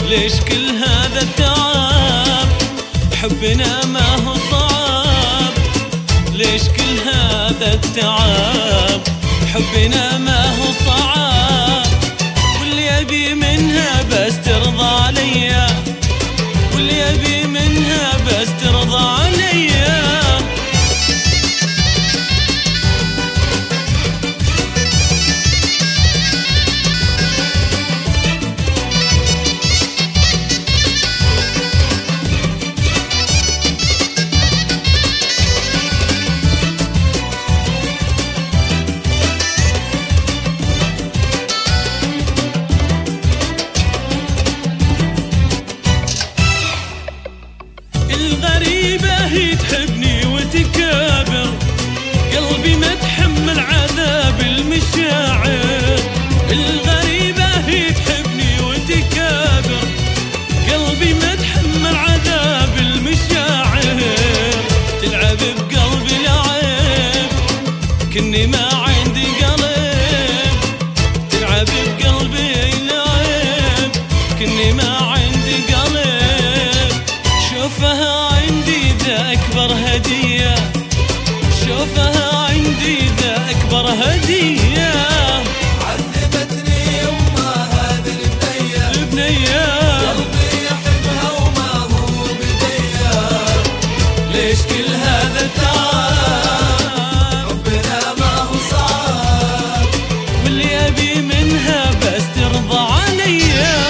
ليش كل هذا التعب؟ حبنا ما هو صعب. ليش كل هذا التعب؟ حبنا ما هو صعب. واللي أبي منها بس ترضى عليا، واللي أبي منها بس ترضى عليا. الغريبة هي تحبني وتكابر، قلبي ما تحمل عذاب المشاعر. الغريبة هي تحبني وتكابر، قلبي ما تحمل عذاب المشاعر. تلعب بقلبي لعب كني ما عندي قلب. تلعب بقلبي لعب كني ما عندي قلب. شوفها عندي ذا أكبر هدية، شوفها عندي ذا أكبر هدية. عذبتني يما هذه البنية، قلبي يحبها وما هو بدية. ليش كل هذا التعب؟ حبنا ما هو صعب. واللي أبي منها بس ترضى عليا.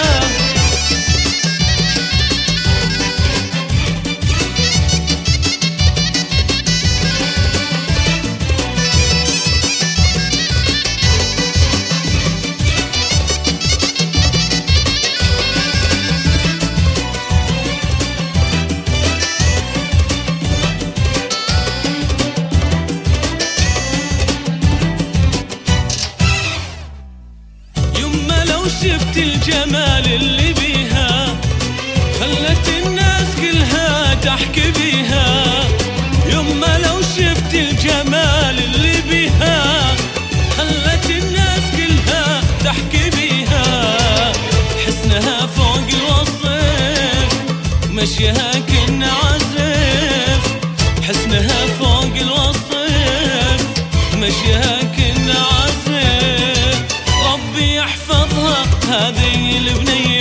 شفت الجمال اللي بيها، خلت الناس كلها تحكي بيها. يما لو شفت الجمال اللي بيها، خلت الناس كلها تحكي بيها. حسنها فوق الوصف، مشيها كنا عزف. حسنها فوق الوصف، مشيها كنا عزف. ربي يحفظها هذه البنية.